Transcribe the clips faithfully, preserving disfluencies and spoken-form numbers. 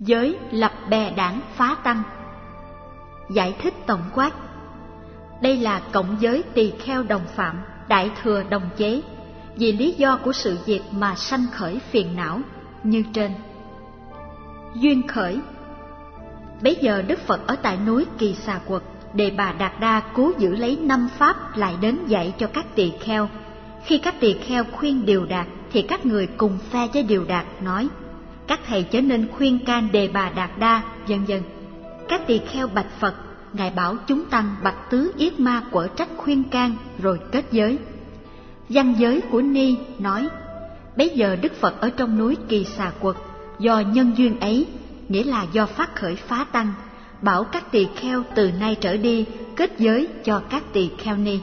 Giới lập bè đảng phá tăng. Giải thích tổng quát. Đây là cộng giới tỳ kheo đồng phạm, đại thừa đồng chế, vì lý do của sự việc mà sanh khởi phiền não như trên. Duyên khởi. Bấy giờ Đức Phật ở tại núi Kỳ Xà Quật, Đề Bà Đạt Đa cố giữ lấy năm pháp lại đến dạy cho các tỳ kheo. Khi các tỳ kheo khuyên Điều Đạt thì các người cùng phe với Điều Đạt nói: các thầy chớ nên khuyên can Đề Bà Đạt Đa, vân vân. Các tỳ kheo bạch Phật, Ngài bảo chúng tăng bạch tứ yết ma quở trách khuyên can rồi kết giới. Văn giới của Ni nói: bấy giờ Đức Phật ở trong núi Kỳ Xà Quật, do nhân duyên ấy, nghĩa là do phát khởi phá tăng, bảo các tỳ kheo từ nay trở đi kết giới cho các tỳ kheo Ni.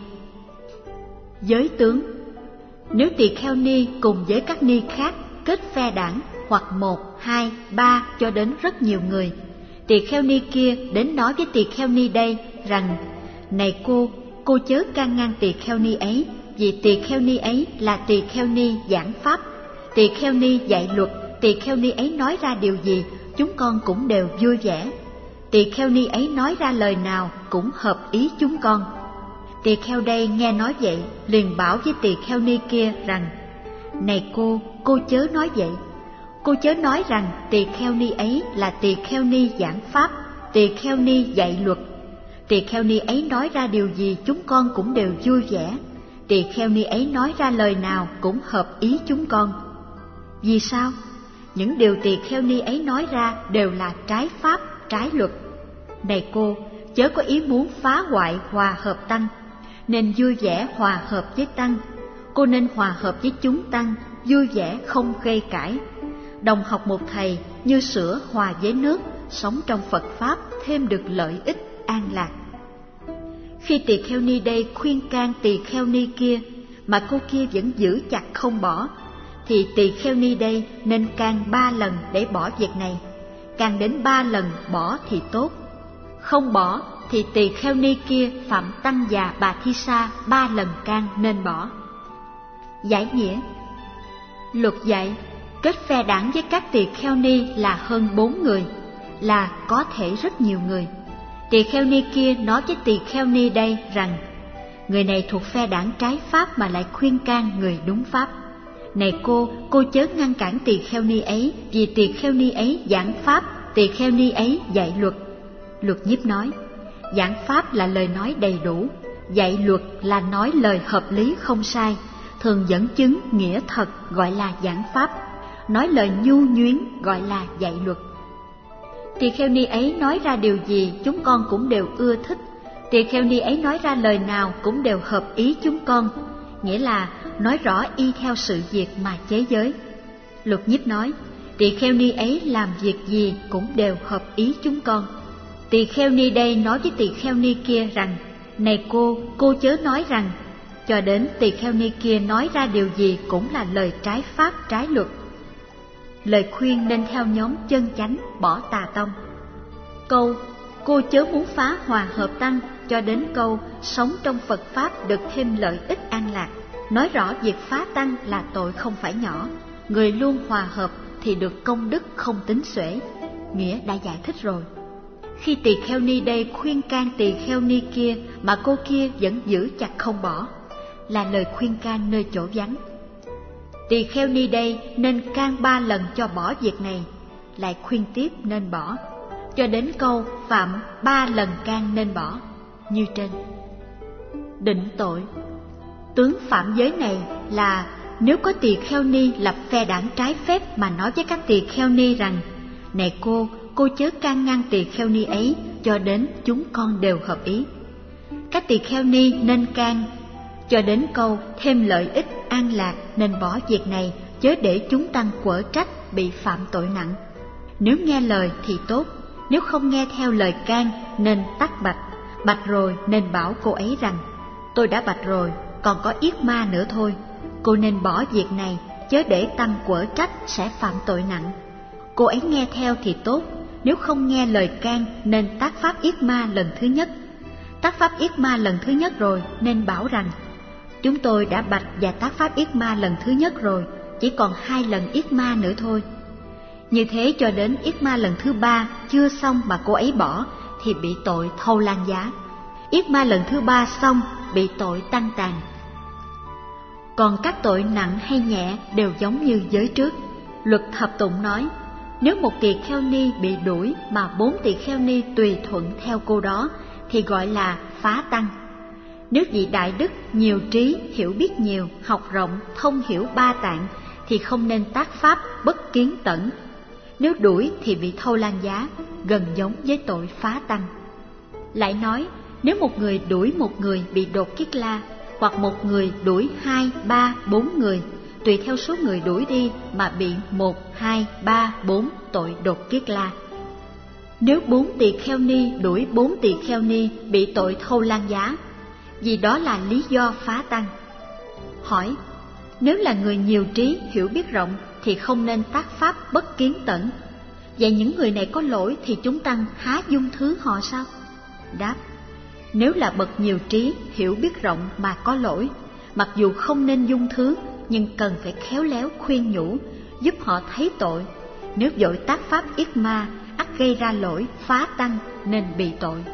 Giới tướng. Nếu tỳ kheo Ni cùng với các Ni khác kết phe đảng, hoặc một, hai, ba cho đến rất nhiều người, tỳ kheo Ni kia đến nói với tỳ kheo Ni đây rằng: này cô, cô chớ can ngăn tỳ kheo Ni ấy, vì tỳ kheo Ni ấy là tỳ kheo Ni giảng pháp, tỳ kheo Ni dạy luật, tỳ kheo Ni ấy nói ra điều gì chúng con cũng đều vui vẻ, tỳ kheo Ni ấy nói ra lời nào cũng hợp ý chúng con. Tỳ kheo đây nghe nói vậy, liền bảo với tỳ kheo Ni kia rằng: này cô, cô chớ nói vậy. Cô chớ nói rằng tỳ kheo Ni ấy là tỳ kheo Ni giảng pháp, tỳ kheo Ni dạy luật, tỳ kheo Ni ấy nói ra điều gì chúng con cũng đều vui vẻ, tỳ kheo Ni ấy nói ra lời nào cũng hợp ý chúng con. Vì sao? Những điều tỳ kheo Ni ấy nói ra đều là trái pháp, trái luật. Này cô, chớ có ý muốn phá hoại hòa hợp tăng, nên vui vẻ hòa hợp với tăng. Cô nên hòa hợp với chúng tăng, vui vẻ không gây cãi. Đồng học một thầy như sữa hòa với nước, sống trong Phật Pháp thêm được lợi ích an lạc. Khi tỳ kheo Ni đây khuyên can tỳ kheo Ni kia mà cô kia vẫn giữ chặt không bỏ, thì tỳ kheo Ni đây nên can ba lần để bỏ việc này. Can đến ba lần bỏ thì tốt. Không bỏ thì tỳ kheo Ni kia phạm tăng già Bà Thi Sa ba lần can nên bỏ. Giải nghĩa. Luật dạy kết phe đảng với các tỳ kheo Ni là hơn bốn người, là có thể rất nhiều người. Tỳ kheo Ni kia nói với tỳ kheo Ni đây rằng: người này thuộc phe đảng trái pháp mà lại khuyên can người đúng pháp. Này cô, cô chớ ngăn cản tỳ kheo Ni ấy, vì tỳ kheo Ni ấy giảng pháp, tỳ kheo Ni ấy dạy luật. Luật Nhiếp nói: giảng pháp là lời nói đầy đủ, dạy luật là nói lời hợp lý không sai, thường dẫn chứng nghĩa thật gọi là giảng pháp, nói lời nhu nhuyến gọi là dạy luật. Tỳ kheo Ni ấy nói ra điều gì chúng con cũng đều ưa thích, tỳ kheo Ni ấy nói ra lời nào cũng đều hợp ý chúng con, nghĩa là nói rõ y theo sự việc mà chế giới. Luật Nhiếp nói: tỳ kheo Ni ấy làm việc gì cũng đều hợp ý chúng con. Tỳ kheo Ni đây nói với tỳ kheo Ni kia rằng: này cô, cô chớ nói rằng, cho đến tỳ kheo Ni kia nói ra điều gì cũng là lời trái pháp, trái luật. Lời khuyên nên theo nhóm chân chánh, bỏ tà tông. Câu cô chớ muốn phá hòa hợp tăng cho đến câu sống trong Phật Pháp được thêm lợi ích an lạc, nói rõ việc phá tăng là tội không phải nhỏ, người luôn hòa hợp thì được công đức không tính xuể. Nghĩa đã giải thích rồi. Khi tỳ kheo Ni đây khuyên can tỳ kheo Ni kia mà cô kia vẫn giữ chặt không bỏ, là lời khuyên can nơi chỗ vắng. Tỳ kheo Ni đây nên can ba lần cho bỏ việc này, lại khuyên tiếp nên bỏ, cho đến câu phạm ba lần can nên bỏ, như trên. Định tội. Tướng phạm giới này là nếu có tỳ kheo Ni lập phe đảng trái phép mà nói với các tỳ kheo Ni rằng: này cô, cô chớ can ngăn tỳ kheo Ni ấy, cho đến chúng con đều hợp ý. Các tỳ kheo Ni nên can cho đến câu thêm lợi ích an lạc nên bỏ việc này, chớ để chúng tăng quở trách bị phạm tội nặng. Nếu nghe lời thì tốt, nếu không nghe theo lời can nên tắc bạch. Bạch rồi nên bảo cô ấy rằng: tôi đã bạch rồi, còn có yết ma nữa thôi, cô nên bỏ việc này, chớ để tăng quở trách sẽ phạm tội nặng. Cô ấy nghe theo thì tốt, nếu không nghe lời can nên tác pháp yết ma lần thứ nhất. Tác pháp yết ma lần thứ nhất rồi nên bảo rằng: chúng tôi đã bạch và tác pháp yết ma lần thứ nhất rồi, chỉ còn hai lần yết ma nữa thôi. Như thế cho đến yết ma lần thứ ba chưa xong mà cô ấy bỏ thì bị tội thâu lan giá. Yết ma lần thứ ba xong bị tội tăng tàn. Còn các tội nặng hay nhẹ đều giống như giới trước. Luật thập tụng nói, nếu một tỳ kheo ni bị đuổi mà bốn tỳ kheo ni tùy thuận theo cô đó thì gọi là phá tăng. Nếu vị đại đức nhiều trí, hiểu biết nhiều, học rộng, thông hiểu ba tạng thì không nên tác pháp bất kiến tẩn. Nếu đuổi thì bị thâu lan giá, gần giống với tội phá tăng. Lại nói, nếu một người đuổi một người bị đột kiết la, hoặc một người đuổi hai, ba, bốn người, tùy theo số người đuổi đi mà bị một, hai, ba, bốn tội đột kiết la. Nếu bốn tỳ kheo ni đuổi bốn tỳ kheo ni bị tội thâu lan giá, vì đó là lý do phá tăng. Hỏi, nếu là người nhiều trí, hiểu biết rộng thì không nên tác pháp bất kiến tẩn. Vậy những người này có lỗi thì chúng tăng há dung thứ họ sao? Đáp, nếu là bậc nhiều trí, hiểu biết rộng mà có lỗi, mặc dù không nên dung thứ, nhưng cần phải khéo léo khuyên nhủ, giúp họ thấy tội. Nếu vội tác pháp yết ma, ắt gây ra lỗi phá tăng nên bị tội.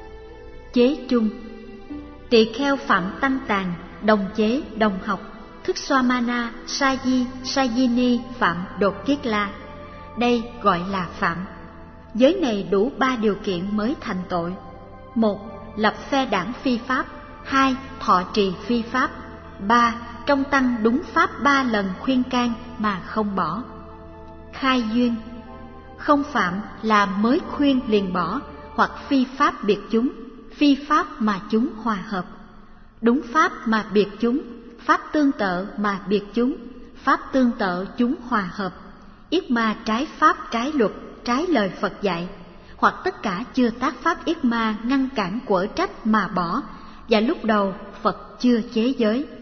Chế chung: tỳ kheo phạm tăng tàn, đồng chế, đồng học, thức xoa mana, sa di, sa di ni phạm đột kiết la. Đây gọi là phạm. Giới này đủ ba điều kiện mới thành tội. Một, lập phe đảng phi pháp. Hai, thọ trì phi pháp. Ba, trong tăng đúng pháp ba lần khuyên can mà không bỏ. Khai duyên: không phạm là mới khuyên liền bỏ, hoặc phi pháp biệt chúng, phi pháp mà chúng hòa hợp. Đúng pháp mà biệt chúng, pháp tương tự mà biệt chúng, pháp tương tự chúng hòa hợp. Yết ma trái pháp, trái luật, trái lời Phật dạy, hoặc tất cả chưa tác pháp yết ma ngăn cản quở trách mà bỏ, và lúc đầu Phật chưa chế giới.